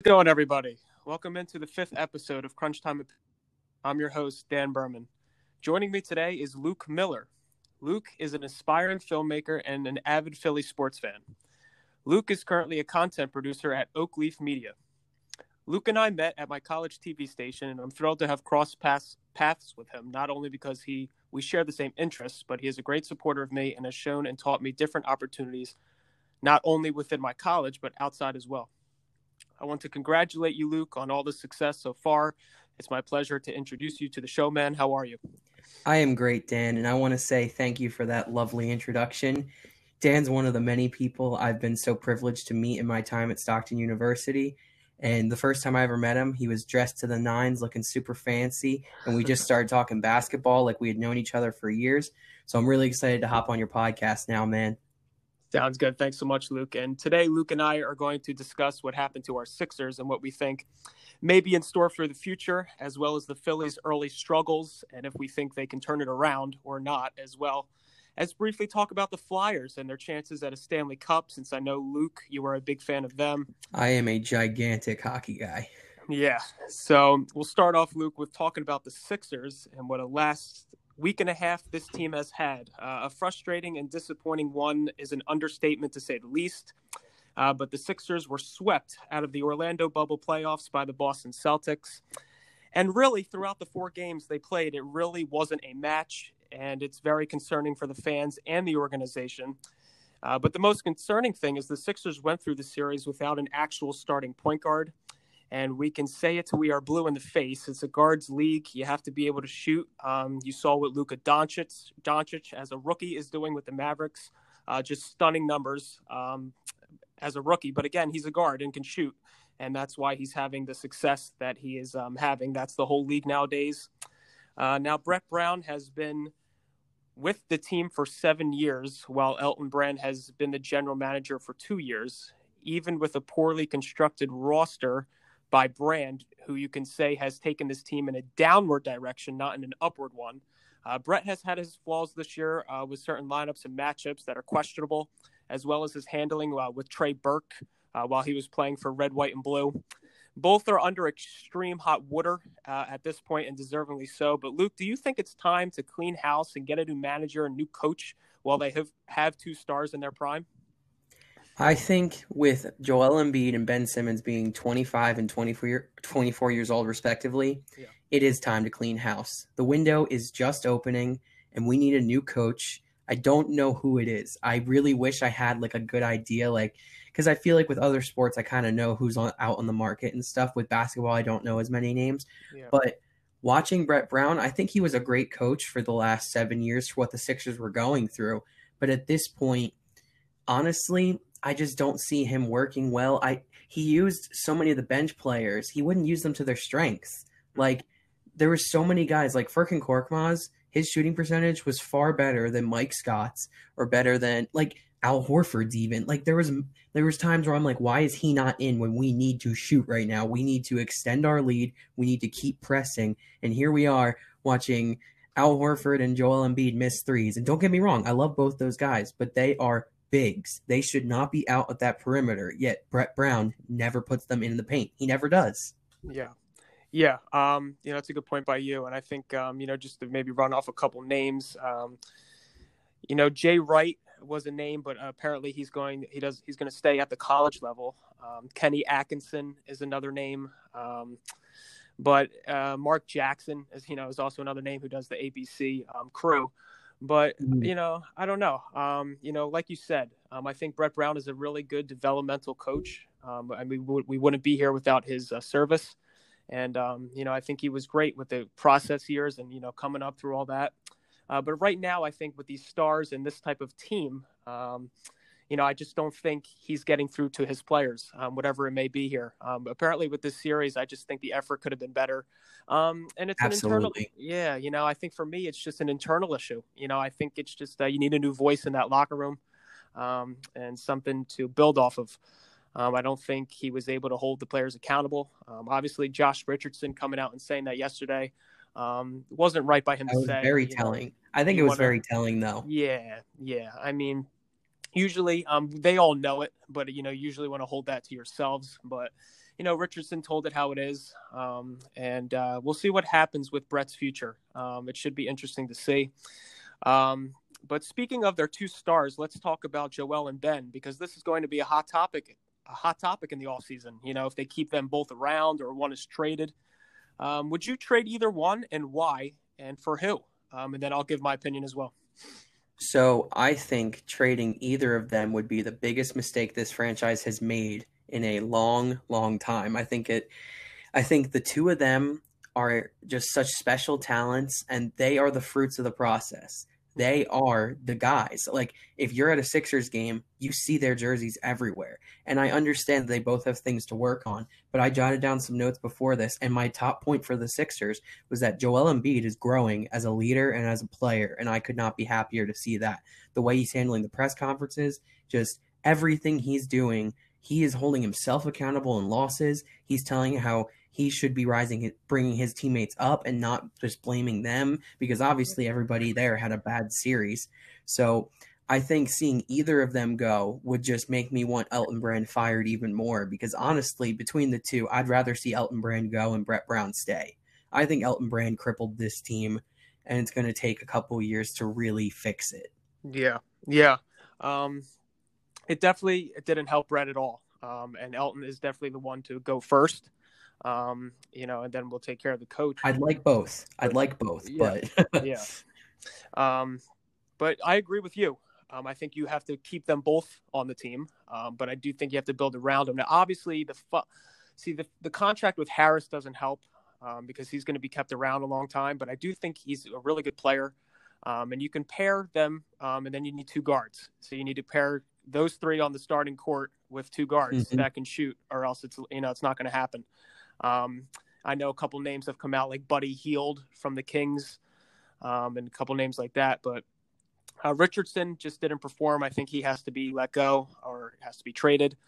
going, everybody? Welcome into the fifth episode of Crunch Time. I'm your host, Dan Berman. Joining me today is Luke Miller. Luke is an aspiring filmmaker and an avid Philly sports fan. Luke is currently a content producer at Oak Leaf Media. Luke and I met at my college TV station, and I'm thrilled to have crossed paths with him, not only because we share the same interests, but he is a great supporter of me and has shown and taught me different opportunities, not only within my college, but outside as well. I want to congratulate you, Luke, on all the success so far. It's my pleasure to introduce you to the show, man. How are you? I am great, Dan, and I want to say thank you for that lovely introduction. Dan's one of the many people I've been so privileged to meet in my time at Stockton University. And the first time I ever met him, he was dressed to the nines, looking super fancy, and we just started talking basketball like we had known each other for years. So I'm really excited to hop on your podcast now, man. Sounds good. Thanks so much, Luke. And today, Luke and I are going to discuss what happened to our Sixers and what we think may be in store for the future, as well as the Phillies' early struggles, and if we think they can turn it around or not, as well as briefly talk about the Flyers and their chances at a Stanley Cup, since I know, Luke, you are a big fan of them. I am a gigantic hockey guy. Yeah. So we'll start off, Luke, with talking about the Sixers and what a last week and a half this team has had. A frustrating and disappointing one is an understatement to say the least. But the Sixers were swept out of the Orlando bubble playoffs by the Boston Celtics. And really, throughout the 4 games they played, it really wasn't a match. And it's very concerning for the fans and the organization. But the most concerning thing is the Sixers went through the series without an actual starting point guard. And we can say it till we are blue in the face. It's a guards league. You have to be able to shoot. You saw what Luka Doncic as a rookie is doing with the Mavericks. Just stunning numbers as a rookie. But again, he's a guard and can shoot. And that's why he's having the success that he is having. That's the whole league nowadays. Now, Brett Brown has been with the team for 7 years, while Elton Brand has been the general manager for 2 years. Even with a poorly constructed roster by Brand, who you can say has taken this team in a downward direction, not in an upward one. Brett has had his flaws this year with certain lineups and matchups that are questionable, as well as his handling with Trey Burke while he was playing for Red, White, and Blue. Both are under extreme hot water at this point, and deservingly so. But Luke, do you think it's time to clean house and get a new manager and new coach while they have 2 stars in their prime? I think with Joel Embiid and Ben Simmons being 25 and 24 years old, respectively, It is time to clean house. The window is just opening, and we need a new coach. I don't know who it is. I really wish I had like a good idea, because I feel like with other sports, I kind of know who's out on the market and stuff. With basketball, I don't know as many names. Yeah. But watching Brett Brown, I think he was a great coach for the last 7 years for what the Sixers were going through. But at this point, honestly, I just don't see him working well. He used so many of the bench players. He wouldn't use them to their strengths. Like, there were so many guys, like Furkan Korkmaz, his shooting percentage was far better than Mike Scott's or better than, like, Al Horford's even. Like, there was times where I'm like, why is he not in when we need to shoot right now? We need to extend our lead. We need to keep pressing. And here we are watching Al Horford and Joel Embiid miss threes. And don't get me wrong, I love both those guys, but they are bigs. They should not be out at that perimeter, yet Brett Brown never puts them in the paint. He never does. Yeah. That's a good point by you. And I think, just to maybe run off a couple names, Jay Wright was a name, but apparently he's going to stay at the college level. Kenny Atkinson is another name. But Mark Jackson is also another name who does the ABC crew. But, I don't know. Like you said, I think Brett Brown is a really good developmental coach. We wouldn't be here without his service. And, I think he was great with the process years and, coming up through all that. But right now, I think with these stars and this type of team, I just don't think he's getting through to his players, whatever it may be here. Apparently with this series, I just think the effort could have been better. And it's Absolutely. an internal, I think for me, it's just an internal issue. I think it's just you need a new voice in that locker room and something to build off of. I don't think he was able to hold the players accountable. Obviously, Josh Richardson coming out and saying that yesterday wasn't right by him to say. That was very telling. I think it was very telling, though. Yeah. I mean, usually they all know it, but, usually want to hold that to yourselves. But, Richardson told it how it is, and we'll see what happens with Brett's future. It should be interesting to see. But speaking of their two stars, let's talk about Joel and Ben, because this is going to be a hot topic in the offseason. If they keep them both around or one is traded. Would you trade either one, and why, and for who? And then I'll give my opinion as well. So I think trading either of them would be the biggest mistake this franchise has made in a long, long time. I think the two of them are just such special talents, and they are the fruits of the process. They are the guys. Like, if you're at a Sixers game, you see their jerseys everywhere. And I understand they both have things to work on, but I jotted down some notes before this, and my top point for the Sixers was that Joel Embiid is growing as a leader and as a player, and I could not be happier to see that. The way he's handling the press conferences, just everything he's doing, he is holding himself accountable in losses. He's telling how he should be bringing his teammates up and not just blaming them, because obviously everybody there had a bad series. So I think seeing either of them go would just make me want Elton Brand fired even more, because honestly, between the two, I'd rather see Elton Brand go and Brett Brown stay. I think Elton Brand crippled this team, and it's going to take a couple years to really fix it. Yeah. It didn't help Brett at all. And Elton is definitely the one to go first. And then we'll take care of the coach. I'd like both, yeah. but yeah. But I agree with you. I think you have to keep them both on the team. But I do think you have to build around them. Now, obviously, the contract with Harris doesn't help because he's going to be kept around a long time. But I do think he's a really good player. And you can pair them, and then you need two guards. So you need to pair those three on the starting court with two guards that can shoot, or else it's not going to happen. I know a couple names have come out, like Buddy Hield from the Kings, and a couple names like that. But Richardson just didn't perform. I think he has to be let go or has to be traded.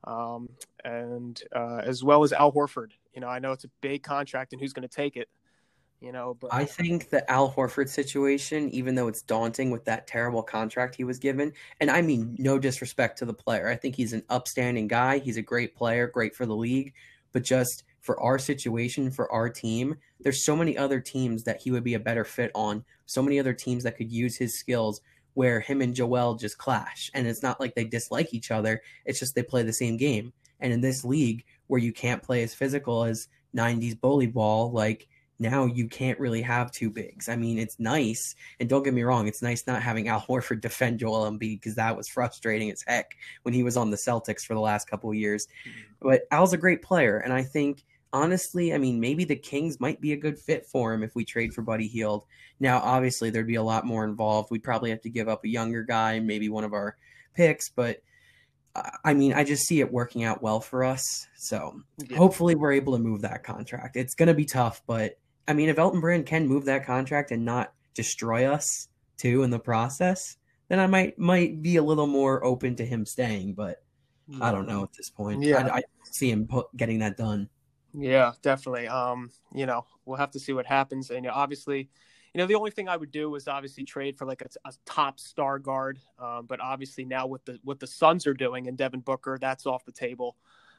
And as well as Al Horford. I know it's a big contract, and who's going to take it? But I think the Al Horford situation, even though it's daunting with that terrible contract he was given, and I mean no disrespect to the player, I think he's an upstanding guy. He's a great player, great for the league, but just for our situation, for our team, there's so many other teams that he would be a better fit on, so many other teams that could use his skills where him and Joel just clash. And it's not like they dislike each other, it's just they play the same game. And in this league where you can't play as physical as 90s bully ball, like, now you can't really have two bigs. I mean, it's nice, and don't get me wrong, it's nice not having Al Horford defend Joel Embiid, because that was frustrating as heck when he was on the Celtics for the last couple of years. But Al's a great player, and I think, honestly, I mean, maybe the Kings might be a good fit for him if we trade for Buddy Hield. Now, obviously, there'd be a lot more involved. We'd probably have to give up a younger guy, maybe one of our picks, but I mean, I just see it working out well for us. So hopefully we're able to move that contract. It's going to be tough, but I mean, if Elton Brand can move that contract and not destroy us too in the process, then I might be a little more open to him staying. But I don't know at this point. I see him getting that done. Yeah, definitely. We'll have to see what happens. And obviously, the only thing I would do is obviously trade for like a top star guard. But obviously now with what the Suns are doing and Devin Booker, that's off the table.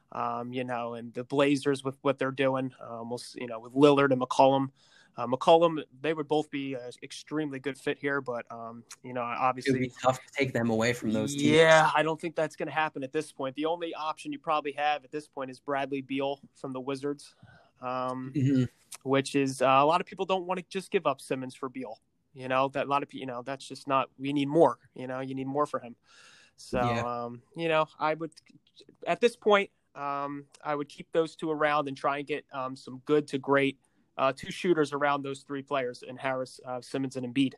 And the Blazers with what they're doing, with Lillard and McCollum. McCollum, they would both be an extremely good fit here, but obviously it would be tough to take them away from those teams. Yeah, I don't think that's going to happen at this point. The only option you probably have at this point is Bradley Beal from the Wizards, which is a lot of people don't want to just give up Simmons for Beal. That a lot of people, that's just not. We need more. You need more for him. So I would at this point. I would keep those two around and try and get some good to great two shooters around those three players in Harris, Simmons, and Embiid.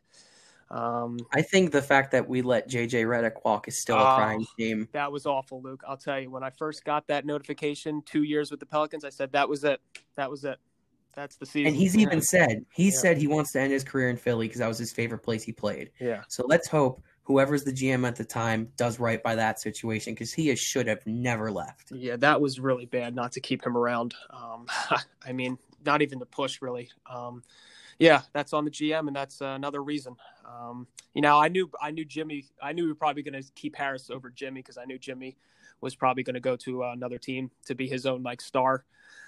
I think the fact that we let JJ Redick walk is still a crying shame. That was awful, Luke. I'll tell you, when I first got that notification 2 years with the Pelicans, I said, that was it. That's the season. And he's even said he wants to end his career in Philly because that was his favorite place he played. Yeah. So let's hope whoever's the GM at the time does right by that situation, because he should have never left. Yeah, that was really bad not to keep him around. I mean, not even to push, really. That's on the GM, and that's another reason. I knew Jimmy. I knew we were probably going to keep Harris over Jimmy because I knew Jimmy was probably going to go to another team to be his own like star.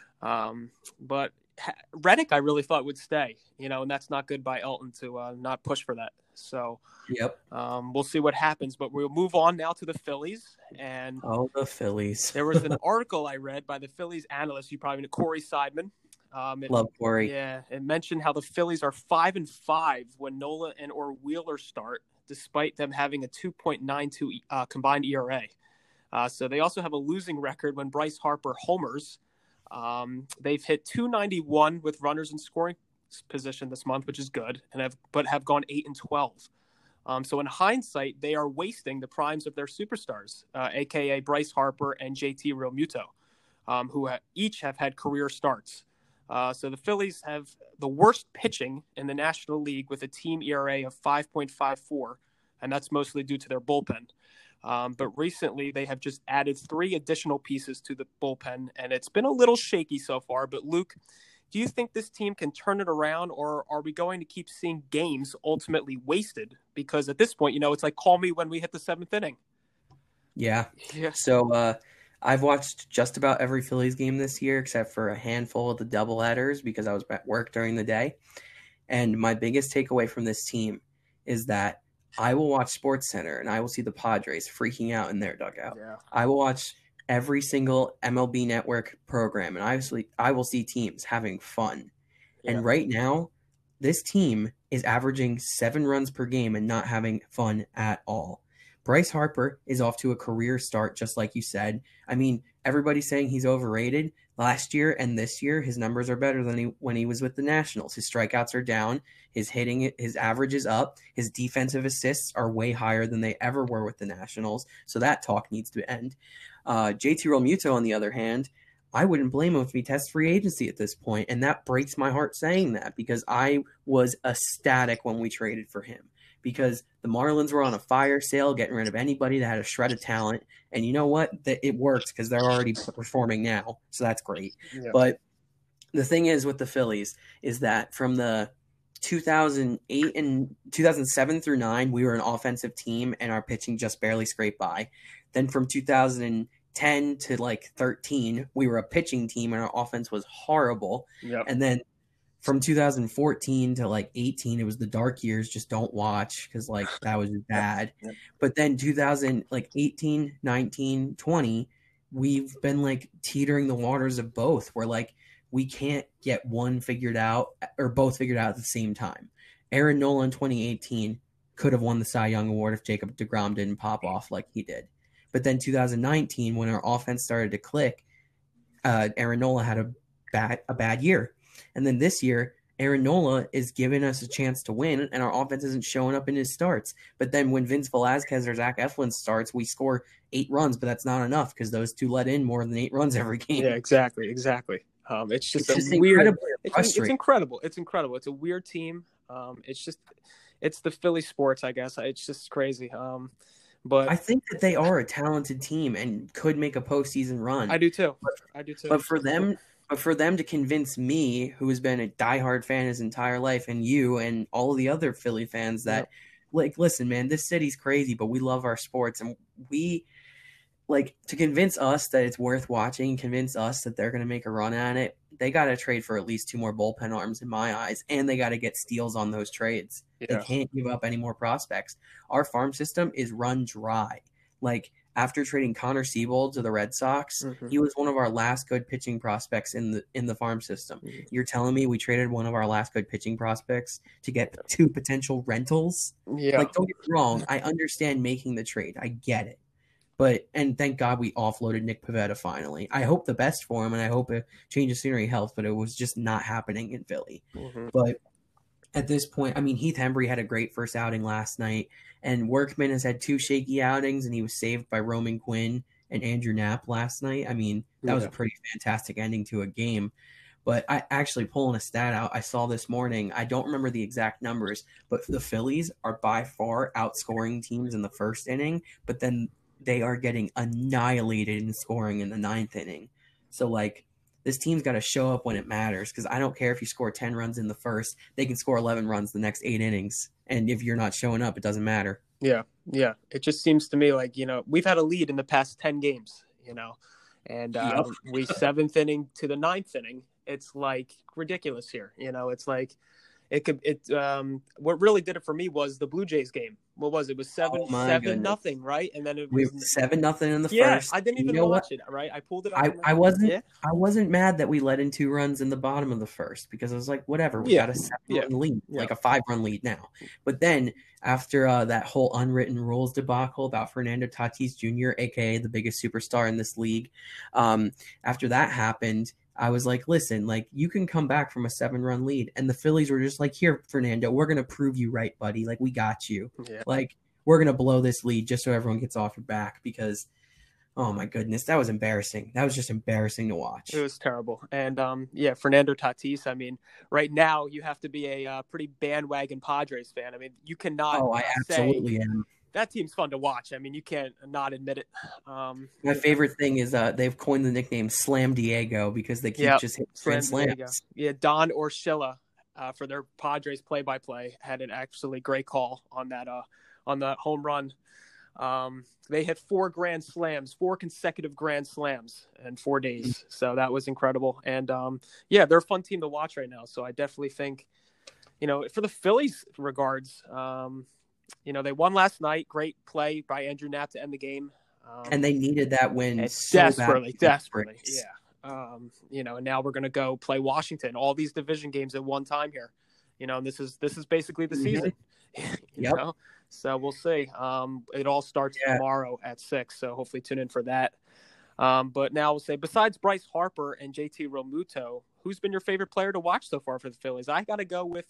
But Reddick, I really thought would stay, and that's not good by Elton to not push for that. So Yep. We'll see what happens, but we'll move on now to the Phillies. And the Phillies. There was an article I read by the Phillies analyst, you probably know, Corey Seidman. Love Corey. Yeah, it mentioned how the Phillies are 5-5 when Nola and or Wheeler start, despite them having a 2.92 combined ERA. So they also have a losing record when Bryce Harper homers. They've hit 291 with runners in scoring position this month, which is good, but have gone 8-12. So in hindsight, they are wasting the primes of their superstars, aka Bryce Harper and JT Realmuto, who each have had career starts. So the Phillies have the worst pitching in the National League with a team ERA of 5.54, and that's mostly due to their bullpen. But recently, they have just added 3 additional pieces to the bullpen, and it's been a little shaky so far. But Luke, do you think this team can turn it around, or are we going to keep seeing games ultimately wasted? Because at this point, it's like call me when we hit the 7th inning. Yeah. So I've watched just about every Phillies game this year, except for a handful of the doubleheaders because I was at work during the day. And my biggest takeaway from this team is that I will watch SportsCenter and I will see the Padres freaking out in their dugout. Yeah. I will watch every single MLB Network program, and I will see teams having fun. Yeah. And right now, this team is averaging 7 runs per game and not having fun at all. Bryce Harper is off to a career start, just like you said. I mean, everybody's saying he's overrated. Last year and this year, his numbers are better than when he was with the Nationals. His strikeouts are down. His average is up. His defensive assists are way higher than they ever were with the Nationals. So that talk needs to end. JT Realmuto, on the other hand, I wouldn't blame him if he tests free agency at this point. And that breaks my heart saying that because I was ecstatic when we traded for him. Because the Marlins were on a fire sale, getting rid of anybody that had a shred of talent. And you know what? It works because they're already performing now. So that's great. Yeah. But the thing is with the Phillies is that from the 2008 and 2007 through 9, we were an offensive team and our pitching just barely scraped by. Then from 2010 to like 13, we were a pitching team and our offense was horrible. Yep. And then from 2014 to like 18, it was the dark years. Just don't watch because like that was bad. Yep. But then 2018, 19, 20, we've been like teetering the waters of both. Where like we can't get one figured out or both figured out at the same time. Aaron Nola in 2018 could have won the Cy Young Award if Jacob deGrom didn't pop off like he did. But then 2019, when our offense started to click, Aaron Nola had a bad year. And then this year, Aaron Nola is giving us a chance to win, and our offense isn't showing up in his starts. But then when Vince Velasquez or Zach Eflin starts, we score 8 runs, but that's not enough because those 2 let in more than 8 runs every game. Yeah, exactly. It's just weird. It's incredible. It's incredible. It's a weird team. It's the Philly sports, I guess. It's just crazy. But I think that they are a talented team and could make a postseason run. I do too. But for them to convince me, who has been a diehard fan his entire life, and you and all of the other Philly fans that, like, listen, man, this city's crazy, but we love our sports. And we, like, to convince us that it's worth watching, convince us that they're going to make a run at it, they got to trade for at least 2 more bullpen arms in my eyes, and they got to get steals on those trades. Yeah. They can't give up any more prospects. Our farm system is run dry. Like, after trading Connor Siebold to the Red Sox, he was one of our last good pitching prospects in the farm system. Mm-hmm. You're telling me we traded one of our last good pitching prospects to get 2 potential rentals? Yeah. Like, don't get me wrong. I understand making the trade. I get it. And thank God we offloaded Nick Pivetta finally. I hope the best for him, and I hope a change of scenery helps, but it was just not happening in Philly. Mm-hmm. But at this point, I mean, Heath Hembree had a great first outing last night, and Workman has had 2 shaky outings, and he was saved by Roman Quinn and Andrew Knapp last night. I mean, that was a pretty fantastic ending to a game. But I actually pulling a stat out, I saw this morning, I don't remember the exact numbers, but the Phillies are by far outscoring teams in the first inning, but then they are getting annihilated in scoring in the 9th inning. So, like, this team's got to show up when it matters because I don't care if you score 10 runs in the first. They can score 11 runs the next 8 innings. And if you're not showing up, it doesn't matter. Yeah, yeah. It just seems to me like, we've had a lead in the past 10 games, and Yep. we seventh inning to the ninth inning. It's like ridiculous here. It's like what really did it for me was the Blue Jays game. What was it? It was Oh my 7 goodness. nothing, right? And then it We was, were 7-0 in the yeah, first. I didn't You even know what? watch it, right? I pulled it up. I, And I wasn't yeah, I wasn't mad that we let in 2 runs in the bottom of the first because I was like, whatever, we yeah, got a yeah, 7-run lead, yeah. like a 5-run lead now. But then after that whole unwritten rules debacle about Fernando Tatis Jr., aka the biggest superstar in this league, after that happened, I was like, listen, like you can come back from a 7-run lead, and the Phillies were just like, here, Fernando, we're gonna prove you right, buddy. Like we got you. Yeah. Like we're gonna blow this lead just so everyone gets off your back because. Oh my goodness, that was embarrassing. That was just embarrassing to watch. It was terrible. And Fernando Tatis, I mean, right now you have to be a pretty bandwagon Padres fan. I mean, you cannot Oh, I say absolutely am. that team's fun to watch. I mean, you can't not admit it. My favorite thing is they've coined the nickname Slam Diego because they keep just hitting grand slams. Yeah, Don Orshilla for their Padres play-by-play had an actually great call on that home run. They hit 4 consecutive grand slams in 4 days. So that was incredible. And they're a fun team to watch right now. So I definitely think, for the Phillies regards, they won last night. Great play by Andrew Knapp to end the game. And they needed that win so desperately. Yeah. And now we're going to go play Washington, all these division games at one time here. And this is basically the season. Yep. So we'll see. It all starts tomorrow at 6, so hopefully tune in for that. But now we'll say, besides Bryce Harper and JT Realmuto, who's been your favorite player to watch so far for the Phillies? I got to go with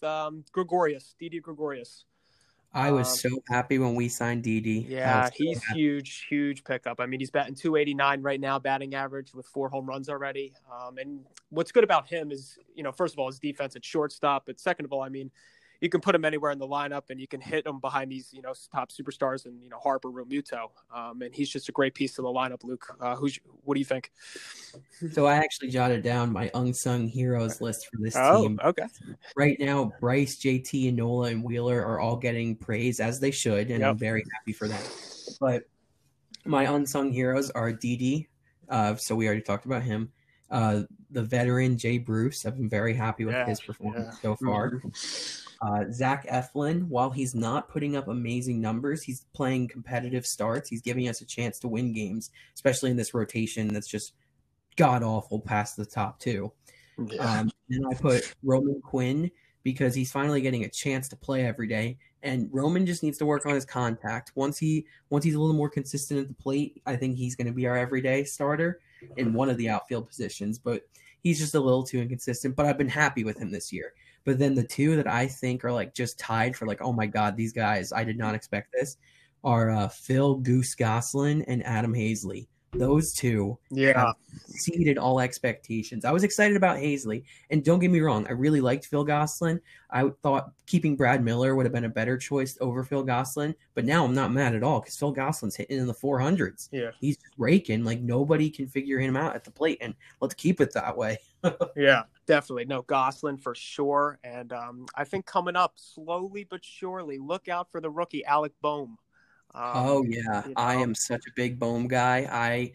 Didi Gregorius. I was so happy when we signed Didi. Yeah, he's huge pickup. I mean, he's batting .289 right now, batting average with 4 home runs already. And what's good about him is, first of all, his defense at shortstop. But second of all, I mean, you can put him anywhere in the lineup and you can hit him behind these, top superstars and, Harper, Realmuto. And he's just a great piece to the lineup, Luke. What do you think? So I actually jotted down my unsung heroes list for this team. Okay. Right now, Bryce, JT, Nola, and Wheeler are all getting praise as they should, and I'm very happy for that. But my unsung heroes are Didi. So we already talked about him. The veteran Jay Bruce. I've been very happy with his performance so far. Zach Eflin, while he's not putting up amazing numbers, he's playing competitive starts. He's giving us a chance to win games, especially in this rotation that's just god-awful past the top 2. And I put Roman Quinn because he's finally getting a chance to play every day. And Roman just needs to work on his contact. Once he's a little more consistent at the plate, I think he's going to be our everyday starter in one of the outfield positions. But he's just a little too inconsistent. But I've been happy with him this year. But then the 2 that I think are like just tied for like, oh my God, these guys, I did not expect this, are Phil Goose Goslin and Adam Hazley. Those 2 have exceeded all expectations. I was excited about Hazley, and don't get me wrong, I really liked Phil Goslin. I thought keeping Brad Miller would have been a better choice over Phil Goslin, but now I'm not mad at all because Phil Goslin's hitting in the 400s. Yeah, he's just raking like nobody can figure him out at the plate, and let's keep it that way. Yeah, definitely. No, Goslin for sure, and I think coming up slowly but surely, look out for the rookie Alec Bohm. I am such a big Bohm guy.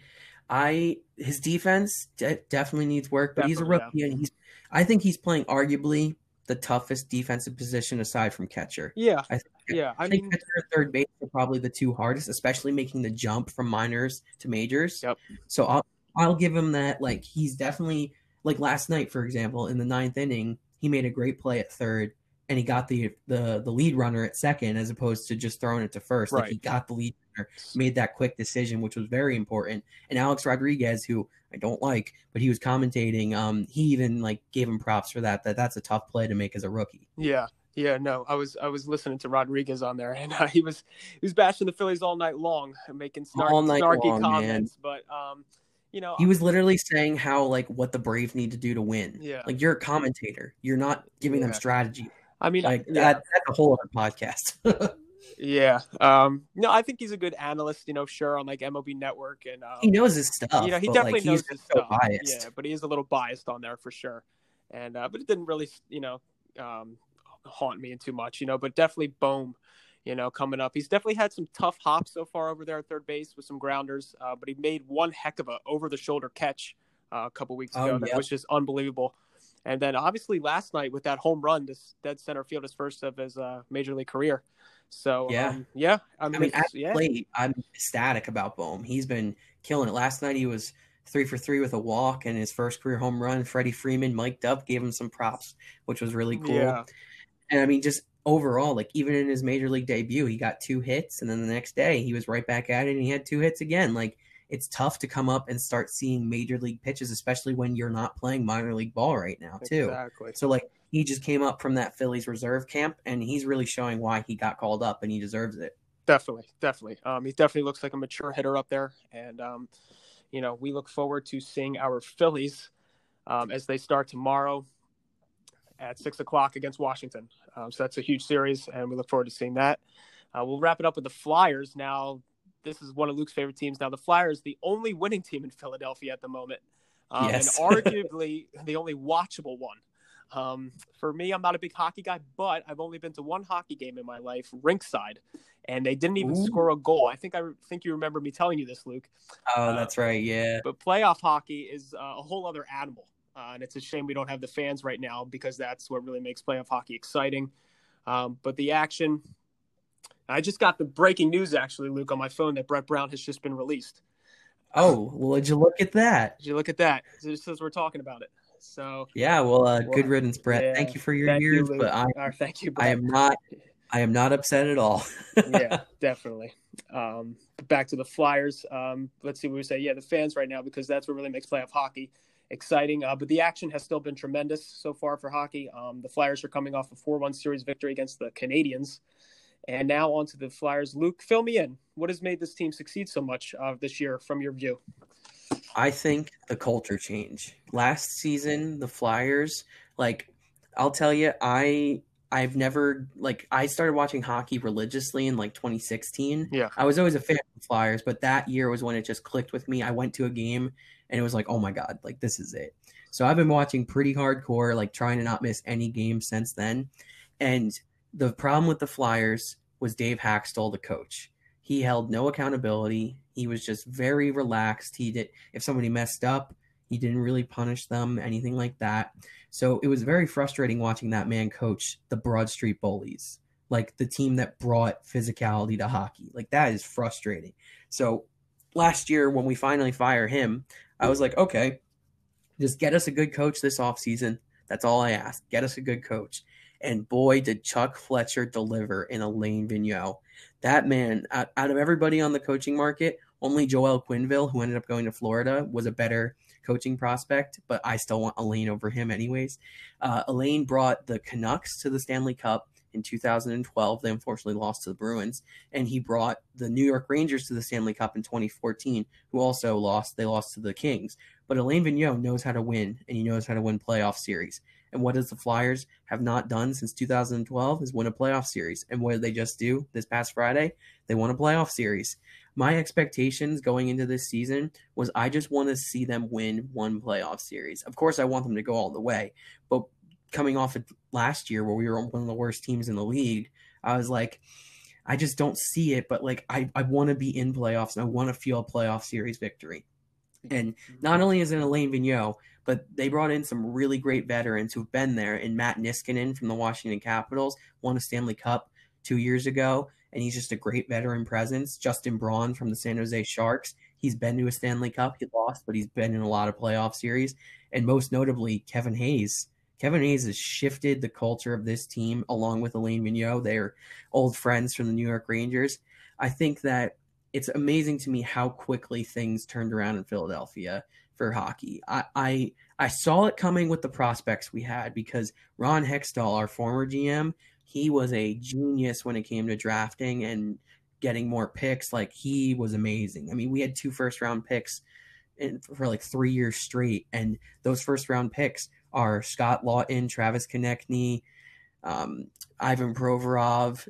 His defense definitely needs work, but he's a rookie, and I think he's playing arguably the toughest defensive position aside from catcher. Yeah, I think catcher and third base are probably the 2 hardest, especially making the jump from minors to majors. Yep. So I'll give him that. Like he's definitely like last night, for example, in the 9th inning, he made a great play at third. And he got the lead runner at second as opposed to just throwing it to first. Right. Like he got the lead runner, made that quick decision, which was very important. And Alex Rodriguez, who I don't like, but he was commentating. He even like gave him props for that. That's a tough play to make as a rookie. Yeah. No, I was listening to Rodriguez on there, and he was bashing the Phillies all night long, making snarky comments. Man. But he was literally saying how like what the Braves need to do to win. Yeah. Like you're a commentator, you're not giving them strategy. I mean, that's a whole other podcast. Yeah. No, I think he's a good analyst, sure, on like MLB Network. And he knows his stuff. He definitely knows his stuff. Biased. Yeah, but he is a little biased on there for sure. And but it didn't really, haunt me too much, but definitely Bohm. coming up. He's definitely had some tough hops so far over there at third base with some grounders, but he made one heck of a over-the-shoulder catch a couple weeks ago. That was just unbelievable. And then obviously last night with that home run, this dead center field, his first of his major league career. So, plate, I'm ecstatic about Bohm. He's been killing it. Last night he was 3 for 3 with a walk and his first career home run. Freddie Freeman mic'd up, gave him some props, which was really cool. Yeah. And I mean, just overall, like even in his major league debut, he got 2 hits, and then the next day he was right back at it and he had 2 hits again. Like, it's tough to come up and start seeing major league pitches, especially when you're not playing minor league ball right now, too. Exactly. So, like, he just came up from that Phillies reserve camp, and he's really showing why he got called up, and he deserves it. Definitely. He definitely looks like a mature hitter up there, and we look forward to seeing our Phillies as they start tomorrow at 6:00 against Washington. So that's a huge series, and we look forward to seeing that. We'll wrap it up with the Flyers now. This is one of Luke's favorite teams. Now, the Flyers, the only winning team in Philadelphia at the moment, yes. and arguably the only watchable one. For me, I'm not a big hockey guy, but I've only been to one hockey game in my life, rinkside, and they didn't even score a goal. I think you remember me telling you this, Luke. Oh, that's right, yeah. But playoff hockey is a whole other animal, and it's a shame we don't have the fans right now because that's what really makes playoff hockey exciting. But the action... I just got the breaking news, actually, Luke, on my phone that Brett Brown has just been released. Oh, well, did you look at that? Did you look at that? Just as we're talking about it. So yeah, good riddance, Brett. Yeah, thank you for your years, but thank you, Brett. I am not upset at all. Yeah, definitely. Back to the Flyers. Let's see what we say. Yeah, the fans right now, because that's what really makes playoff hockey exciting. But the action has still been tremendous so far for hockey. The Flyers are coming off a 4-1 series victory against the Canadiens. And now on to the Flyers. Luke, fill me in. What has made this team succeed so much this year from your view? I think the culture change. Last season, the Flyers, I'll tell you, I've never, I started watching hockey religiously in 2016. Yeah. I was always a fan of the Flyers, but that year was when it just clicked with me. I went to a game and it was like, oh my God, this is it. So I've been watching pretty hardcore, trying to not miss any game since then. And the problem with the Flyers was Dave Haxtell, the coach. He held no accountability. He was just very relaxed. If somebody messed up, he didn't really punish them, anything like that. So it was very frustrating watching that man coach the Broad Street Bullies, the team that brought physicality to hockey. That is frustrating. So last year when we finally fire him, I was like, okay, just get us a good coach this offseason. That's all I asked. Get us a good coach. And boy, did Chuck Fletcher deliver in Alain Vigneault. That man, out of everybody on the coaching market, only Joel Quenneville, who ended up going to Florida, was a better coaching prospect, but I still want Alain over him anyways. Alain brought the Canucks to the Stanley Cup in 2012. They unfortunately lost to the Bruins. And he brought the New York Rangers to the Stanley Cup in 2014, who also lost. They lost to the Kings. But Alain Vigneault knows how to win, and he knows how to win playoff series. And what does the Flyers have not done since 2012 is win a playoff series. And what did they just do this past Friday? They won a playoff series. My expectations going into this season was I just want to see them win one playoff series. Of course, I want them to go all the way. But coming off of last year where we were one of the worst teams in the league, I was like, I just don't see it. But I want to be in playoffs and I want to feel a playoff series victory. And not only is it Alain Vigneault, but they brought in some really great veterans who've been there. And Matt Niskanen from the Washington Capitals won a Stanley Cup 2 years ago, and he's just a great veteran presence. Justin Braun from the San Jose Sharks, he's been to a Stanley Cup. He lost, but he's been in a lot of playoff series. And most notably, Kevin Hayes. Kevin Hayes has shifted the culture of this team along with Alain Vigneault. They're old friends from the New York Rangers. I think that it's amazing to me how quickly things turned around in Philadelphia for hockey. I saw it coming with the prospects we had because Ron Hextall, our former GM, he was a genius when it came to drafting and getting more picks. He was amazing. I mean, we had 2 first-round picks for 3 years straight, and those first-round picks are Scott Lawton, Travis Konechny, Ivan Provorov,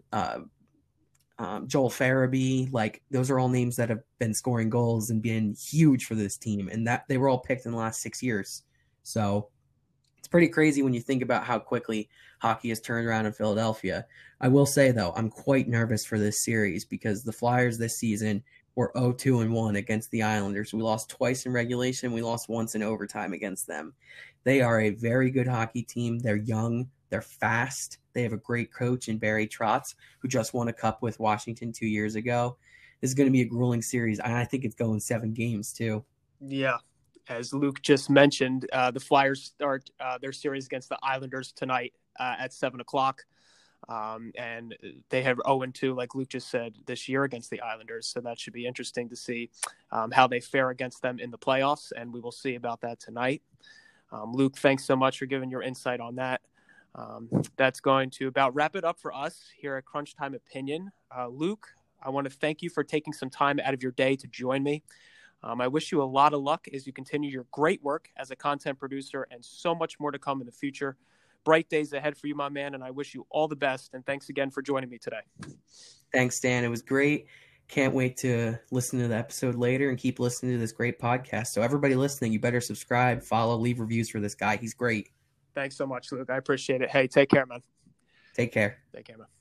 Joel Farabee. Those are all names that have been scoring goals and been huge for this team, and that they were all picked in the last 6 years. So it's pretty crazy when you think about how quickly hockey has turned around in Philadelphia. I will say, though, I'm quite nervous for this series because the Flyers this season were 0-2-1 against the Islanders. We lost twice in regulation. We lost once in overtime against them. They are a very good hockey team. They're young. They're fast. They have a great coach in Barry Trotz, who just won a cup with Washington 2 years ago. This is going to be a grueling series, and I think it's going 7 games, too. Yeah. As Luke just mentioned, the Flyers start their series against the Islanders tonight at 7 o'clock. And they have 0-2, like Luke just said, this year against the Islanders. So that should be interesting to see how they fare against them in the playoffs. And we will see about that tonight. Luke, thanks so much for giving your insight on that. That's going to about wrap it up for us here at Crunch Time Opinion. Luke, I want to thank you for taking some time out of your day to join me. I wish you a lot of luck as you continue your great work as a content producer and so much more to come in the future. Bright days ahead for you, my man, and I wish you all the best. And thanks again for joining me today. Thanks, Dan. It was great. Can't wait to listen to the episode later and keep listening to this great podcast. So everybody listening, you better subscribe, follow, leave reviews for this guy. He's great. Thanks so much, Luke. I appreciate it. Hey, take care, man. Take care. Take care, man.